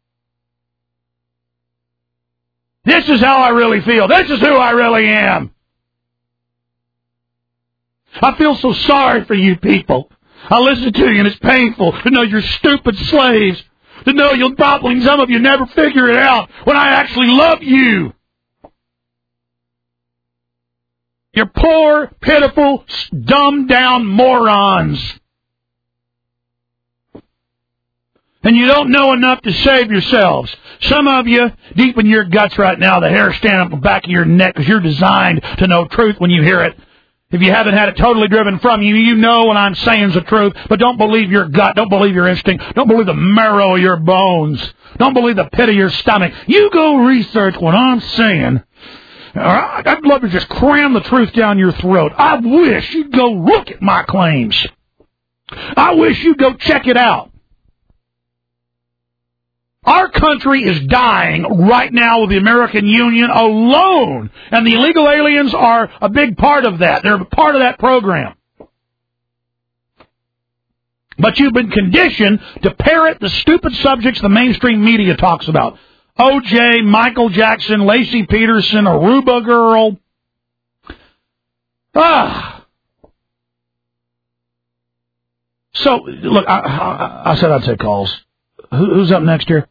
This is how I really feel. This is who I really am. I feel so sorry for you people. I listen to you, and it's painful to know you're stupid slaves, to know you'll probably, some of you, never figure it out when I actually love you. You're poor, pitiful, dumbed-down morons. And you don't know enough to save yourselves. Some of you, deep in your guts right now, the hair standing up the back of your neck because you're designed to know truth when you hear it. If you haven't had it totally driven from you, you know what I'm saying is the truth, but don't believe your gut, don't believe your instinct, don't believe the marrow of your bones, don't believe the pit of your stomach. You go research what I'm saying. I'd love to just cram the truth down your throat. I wish you'd go look at my claims. I wish you'd go check it out. Our country is dying right now with the American Union alone, and the illegal aliens are a big part of that. They're a part of that program. But you've been conditioned to parrot the stupid subjects the mainstream media talks about. O J, Michael Jackson, Lacey Peterson, Aruba Girl. Ah. So, look, I, I, I said I'd take calls. Who's up next here?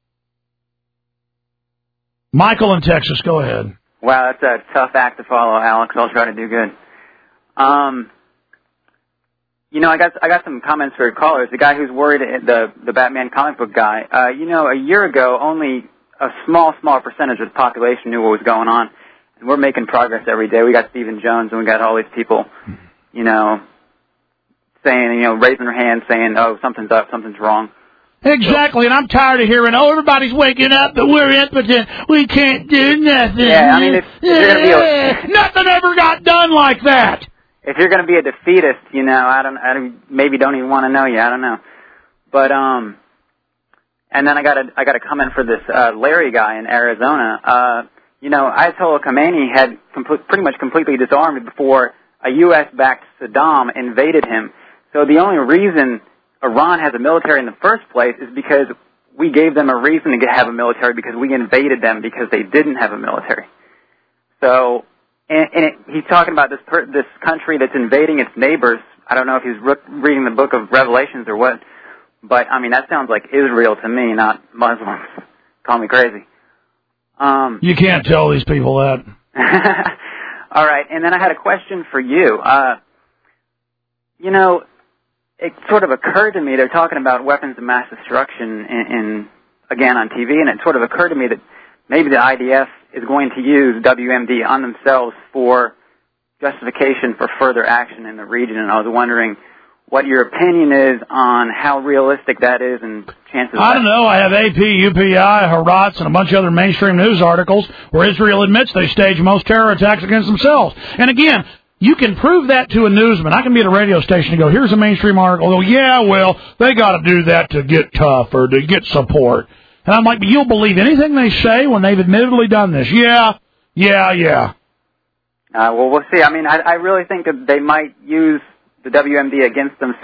Michael in Texas, go ahead. Wow, that's a tough act to follow, Alex. I'll try to do good. Um, you know, I got I got some comments for callers. The guy who's worried, the the Batman comic book guy. Uh, you know, a year ago, only a small, small percentage of the population knew what was going on, and we're making progress every day. We got Stephen Jones, and we got all these people, you know, saying, you know, raising their hands, saying, "Oh, something's up, something's wrong." Exactly, and I'm tired of hearing, oh, everybody's waking up, but we're impotent. We can't do nothing. Yeah, I mean, if, if you're going to be a... Nothing ever got done like that. If you're going to be a defeatist, you know, I don't, I don't, maybe don't even want to know you. I don't know. But, um, and then I got a, I got a comment for this, uh, Larry guy in Arizona. Uh, you know, Ayatollah Khomeini had complete, pretty much completely disarmed before a U S-backed Saddam invaded him. So the only reason Iran has a military in the first place is because we gave them a reason to have a military, because we invaded them because they didn't have a military. So, and, and it, he's talking about this per, this country that's invading its neighbors. I don't know if he's re- reading the book of Revelations or what, but I mean, that sounds like Israel to me, not Muslims. Call me crazy. Um, you can't tell these people that. All right, and then I had a question for you. Uh, you know, it sort of occurred to me, they're talking about weapons of mass destruction in, in again on T V, and it sort of occurred to me that maybe the I D F is going to use W M D on themselves for justification for further action in the region, and I was wondering what your opinion is on how realistic that is and chances I don't know. I have A P, U P I, Haaretz, and a bunch of other mainstream news articles where Israel admits they stage most terror attacks against themselves. And again, you can prove that to a newsman. I can be at a radio station and go, here's a mainstream article. Go, yeah, well, they got to do that to get tough or to get support. And I'm like, but you'll believe anything they say when they've admittedly done this? Yeah, yeah, yeah. Uh, well, we'll see. I mean, I, I really think that they might use the W M D against themselves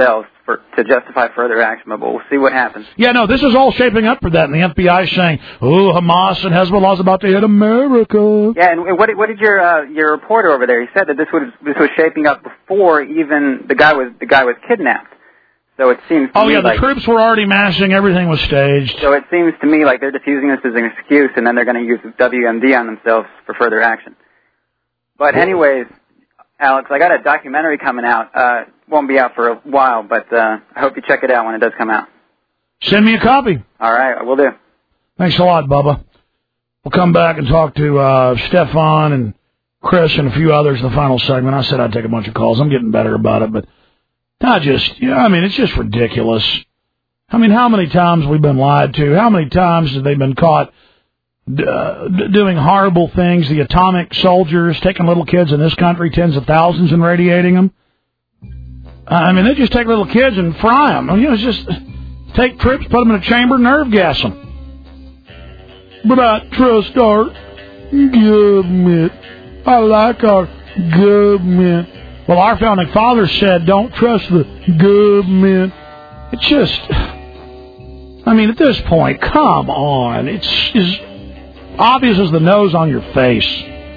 for, to justify further action, but we'll see what happens. Yeah, no, this is all shaping up for that, and the F B I is saying, oh, Hamas and Hezbollah's about to hit America. Yeah, and what did, what did your uh, your reporter over there? He said that this was this was shaping up before even the guy was the guy was kidnapped. So it seems. To oh me yeah, the like, troops were already massing. Everything was staged. So it seems to me like they're just using this as an excuse, and then they're going to use W M D on themselves for further action. But anyways, Alex, I got a documentary coming out. Uh, won't be out for a while, but uh, I hope you check it out when it does come out. Send me a copy. All right, I will do. Thanks a lot, Bubba. We'll come back and talk to uh, Stefan and Chris and a few others in the final segment. I said I'd take a bunch of calls. I'm getting better about it, but not just, you know, I mean, it's just ridiculous. I mean, how many times we've been lied to? How many times have they been caught uh, doing horrible things? The atomic soldiers taking little kids in this country, tens of thousands, and radiating them. I mean, they just take little kids and fry them. I mean, you know, it's just take trips, put them in a chamber, nerve gas them. But I trust our government. I like our government. Well, our founding fathers said, don't trust the government. It's just, I mean, at this point, come on. It's as obvious as the nose on your face.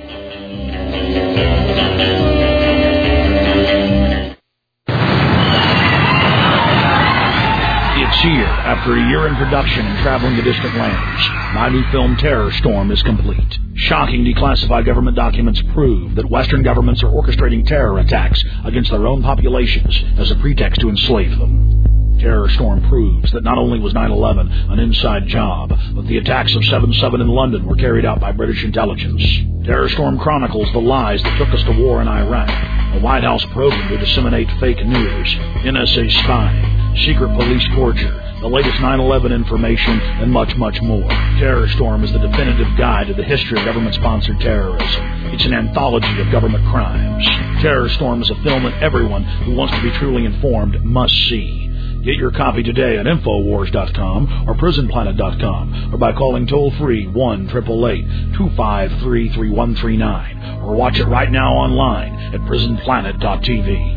It's here. After a year in production and traveling to distant lands, my new film Terror Storm is complete. Shocking declassified government documents prove that Western governments are orchestrating terror attacks against their own populations as a pretext to enslave them. Terror Storm proves that not only was nine eleven an inside job, but the attacks of seven seven in London were carried out by British intelligence. Terror Storm chronicles the lies that took us to war in Iraq, a White House program to disseminate fake news, N S A spying, secret police torture, the latest nine eleven information, and much, much more. Terror Storm is the definitive guide to the history of government-sponsored terrorism. It's an anthology of government crimes. Terror Storm is a film that everyone who wants to be truly informed must see. Get your copy today at Infowars dot com or Prison Planet dot com or by calling toll-free one eight eight eight, two five three, three one three nine or watch it right now online at Prison Planet dot T V.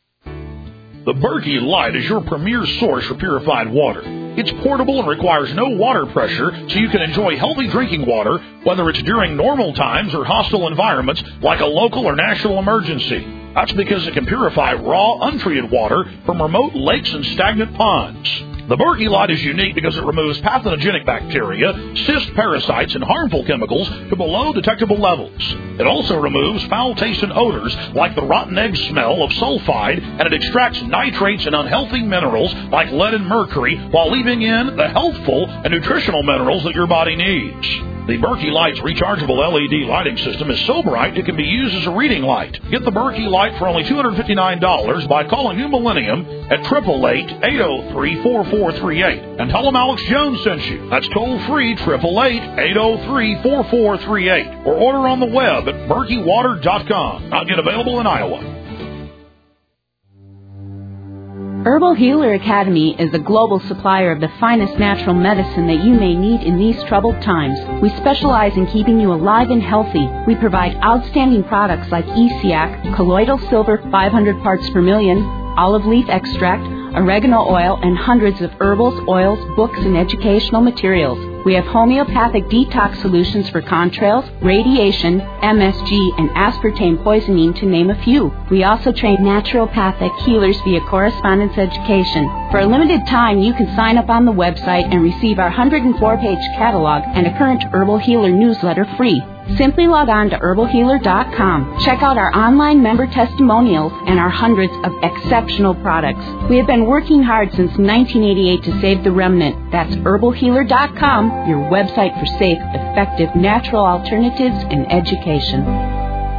The Berkey Light is your premier source for purified water. It's portable and requires no water pressure, so you can enjoy healthy drinking water, whether it's during normal times or hostile environments like a local or national emergency. That's because it can purify raw, untreated water from remote lakes and stagnant ponds. The Berkey Light is unique because it removes pathogenic bacteria, cyst parasites, and harmful chemicals to below detectable levels. It also removes foul taste and odors like the rotten egg smell of sulfide, and it extracts nitrates and unhealthy minerals like lead and mercury while leaving in the healthful and nutritional minerals that your body needs. The Berkey Light's rechargeable L E D lighting system is so bright it can be used as a reading light. Get the Berkey Light for only two hundred fifty-nine dollars by calling New Millennium at eight eight eight, eight oh three, four four three eight. And tell them Alex Jones sent you. That's toll-free, eight eight eight, eight oh three, four four three eight. Or order on the web at berkey water dot com. Not yet available in Iowa. Herbal Healer Academy is a global supplier of the finest natural medicine that you may need in these troubled times. We specialize in keeping you alive and healthy. We provide outstanding products like E C A C, colloidal silver five hundred parts per million, olive leaf extract, oregano oil, and hundreds of herbals, oils, books, and educational materials. We have homeopathic detox solutions for contrails, radiation, M S G, and aspartame poisoning, to name a few. We also train naturopathic healers via correspondence education. For a limited time, you can sign up on the website and receive our one hundred four page catalog and a current Herbal Healer newsletter free. Simply log on to herbal healer dot com. Check out our online member testimonials and our hundreds of exceptional products. We have been working hard since nineteen eighty-eight to save the remnant. That's herbal healer dot com, your website for safe, effective, natural alternatives and education.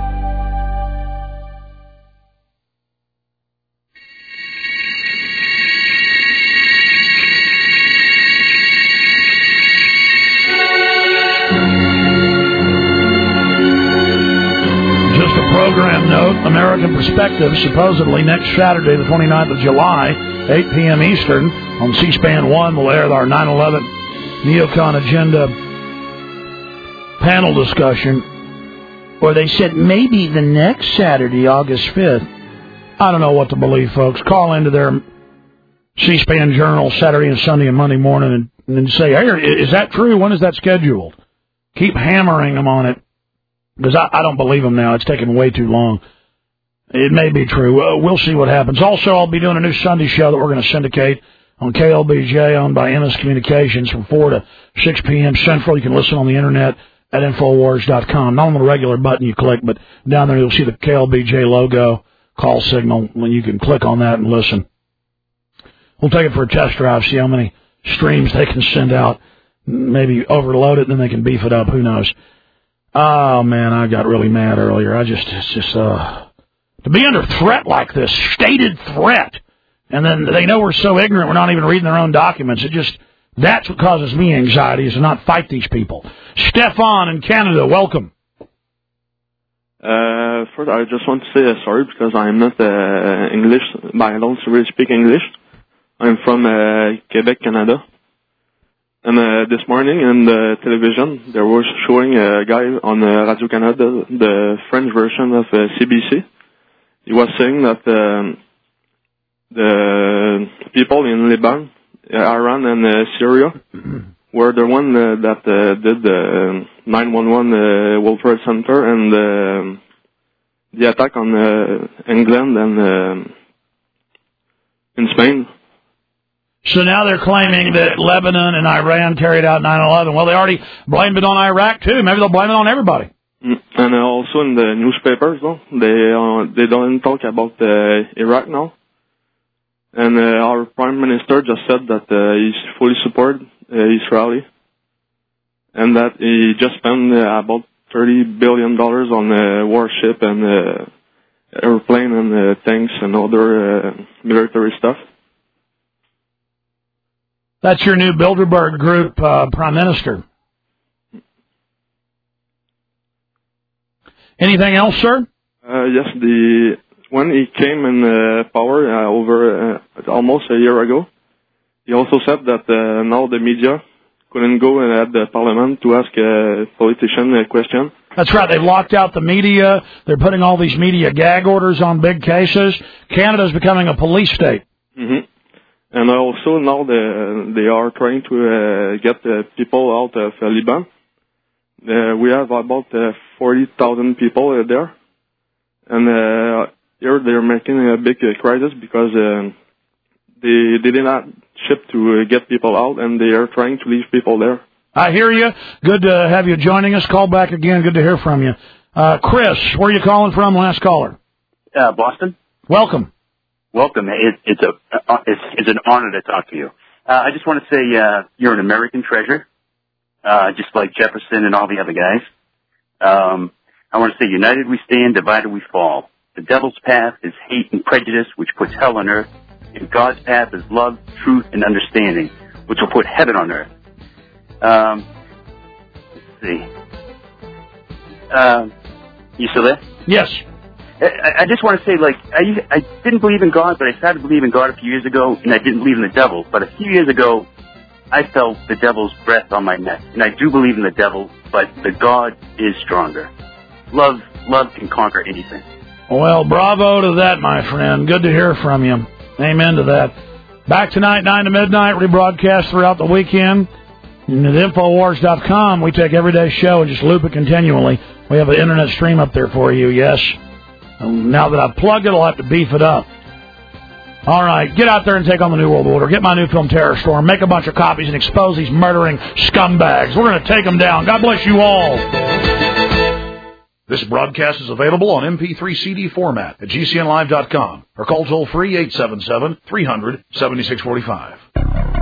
Program note, American Perspective, supposedly next Saturday, the twenty-ninth of July, eight p.m. Eastern, on C-SPAN one, will air our nine eleven Neocon Agenda panel discussion, where they said maybe the next Saturday, August fifth. I don't know what to believe, folks. Call into their C-SPAN Journal Saturday and Sunday and Monday morning and, and say, hey, is that true? When is that scheduled? Keep hammering them on it because I, I don't believe them now. It's taken way too long. It may be true. Uh, we'll see what happens. Also, I'll be doing a new Sunday show that we're going to syndicate on K L B J, owned by M S Communications, from four to six p.m. Central. You can listen on the Internet at Infowars dot com. Not on the regular button you click, but down there you'll see the K L B J logo, call signal, when you can click on that and listen. We'll take it for a test drive, see how many streams they can send out. Maybe overload it, and then they can beef it up. Who knows? Oh, man, I got really mad earlier. I just, it's just, uh... to be under threat like this, stated threat, and then they know we're so ignorant we're not even reading their own documents. It just, that's what causes me anxiety, is to not fight these people. Stefan in Canada, welcome. Uh, first, I just want to say uh, sorry because I'm not uh, English, but I don't really speak English. I'm from uh, Quebec, Canada. And uh, this morning in the television, there was showing a guy on uh, Radio-Canada, the French version of uh, C B C. He was saying that um, the people in Lebanon, Iran, and uh, Syria were the one uh, that uh, did the nine one one uh, World Trade Center and uh, the attack on uh, England and uh, in Spain. So now they're claiming that Lebanon and Iran carried out nine eleven. Well, they already blamed it on Iraq, too. Maybe they'll blame it on everybody. And uh, also in the newspapers, though, they uh, they don't talk about uh, Iraq now. And uh, our prime minister just said that uh, he's fully support uh, Israeli, and that he just spent uh, about thirty billion dollars on uh, warship and uh, airplane and uh, tanks and other uh, military stuff. That's your new Bilderberg Group uh, prime minister. Anything else, sir? Uh, yes, the when he came in uh, power uh, over uh, almost a year ago, he also said that uh, now the media couldn't go at the parliament to ask a politician a question. That's right. They've locked out the media. They're putting all these media gag orders on big cases. Canada's becoming a police state. Mm-hmm. And also now the, they are trying to uh, get uh, people out of uh, Lebanon. Uh, we have about uh, forty thousand people uh, there. And uh, here they're making a big uh, crisis because uh, they, they did not ship to uh, get people out, and they are trying to leave people there. I hear you. Good to have you joining us. Call back again. Good to hear from you. Uh, Chris, where are you calling from? Last caller. Uh, Boston. Welcome. Welcome. It, it's a uh, it's, it's an honor to talk to you. Uh, I just want to say uh, you're an American treasure, uh, just like Jefferson and all the other guys. Um, I want to say, united we stand, divided we fall. The devil's path is hate and prejudice, which puts hell on earth, and God's path is love, truth, and understanding, which will put heaven on earth. Um, let's see. Uh, you still there? Yes. I, I just want to say, like, I, I didn't believe in God, but I started to believe in God a few years ago, and I didn't believe in the devil. But a few years ago, I felt the devil's breath on my neck. And I do believe in the devil, but the God is stronger. Love, love can conquer anything. Well, bravo to that, my friend. Good to hear from you. Amen to that. Back tonight, nine to midnight, rebroadcast throughout the weekend. And at Infowars dot com, we take everyday's show and just loop it continually. We have an internet stream up there for you, yes. And now that I've plugged it, I'll have to beef it up. All right, get out there and take on the New World Order. Get my new film, Terror Storm. Make a bunch of copies and expose these murdering scumbags. We're going to take them down. God bless you all. This broadcast is available on M P three C D format at G C N live dot com or call toll free eight seven seven, three hundred, seventy-six forty-five.